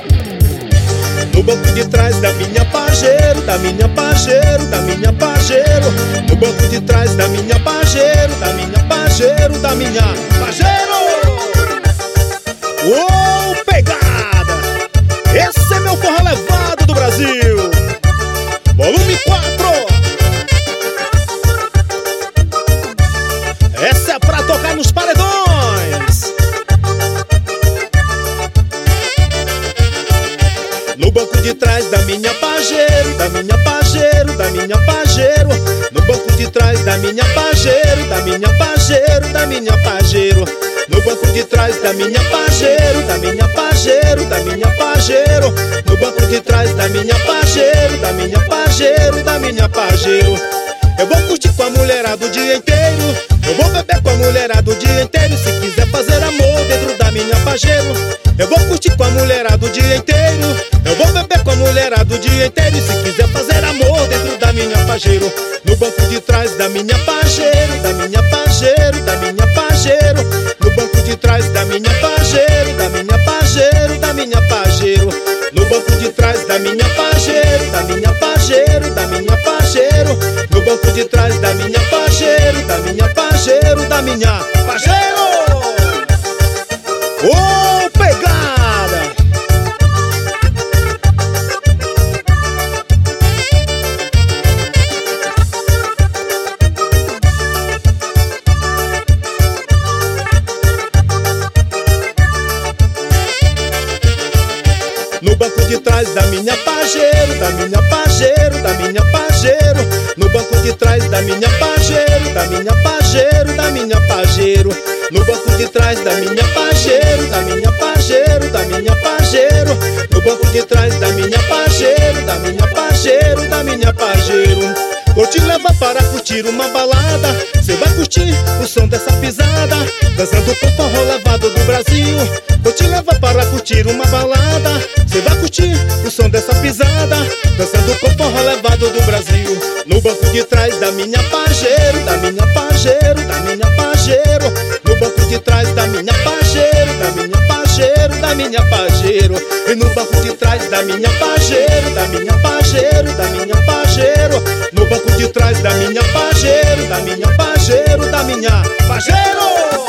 No banco de trás da minha Pajero, da minha Pajero, da minha Pajero. No banco de trás da minha Pajero, da minha Pajero, da minha Pajero. Uou, pegada! Esse é meu forró levado do Brasil. Volume 4. Essa é pra tocar nos paredões. No banco de trás da minha Pajero, da minha Pajero, da minha Pajero. No banco de trás da minha Pajero, da minha Pajero, da minha Pajero. No banco de trás da minha Pajero, da minha Pajero, da minha Pajero. No banco de trás da minha Pajero, da minha Pajero, da minha Pajero. Eu vou curtir com a mulherada o dia inteiro. Eu vou beber com a mulherada o dia inteiro. Se quiser fazer amor dentro da minha Pajero, eu vou curtir com a mulherada o dia inteiro. Eu vou beber com a mulherada o dia inteiro. Se quiser fazer amor dentro da minha Pajero. No banco de trás da minha Pajero, da minha Pajero, da minha Pajero. No banco de trás da minha Pajero, da minha Pajero, da minha Pajero. No banco de trás da minha Pajero, da minha Pajero, da minha Pajero. No banco de trás da minha Pajero, da minha Pajero, da minha Pajero. Oh, pegada! No banco de trás da minha Pajero, da minha Pajero, da minha Pajero. No banco de trás da minha Pajero, da minha Pajero, da minha Pajero. No banco de trás da minha Pajero, da minha Pajero, da minha Pajero. No banco de trás da minha Pajero, da minha Pajero, da minha Pajero. Vou te levar para curtir uma balada. Cê vai curtir o som dessa pisada, dançando com forró levado do Brasil. Vou te levar para curtir uma balada. Cê vai curtir o som dessa pisada, dançando com forró levado do Brasil. No banco de trás da minha Pajero, da minha Pajero, da minha Pajero. No banco de trás da minha Pajero, da minha Pajero, da minha Pajero. E no banco de trás da minha Pajero, da minha Pajero, da minha Pajero. No banco de trás da minha Pajero, da minha Pajero, da minha Pajero.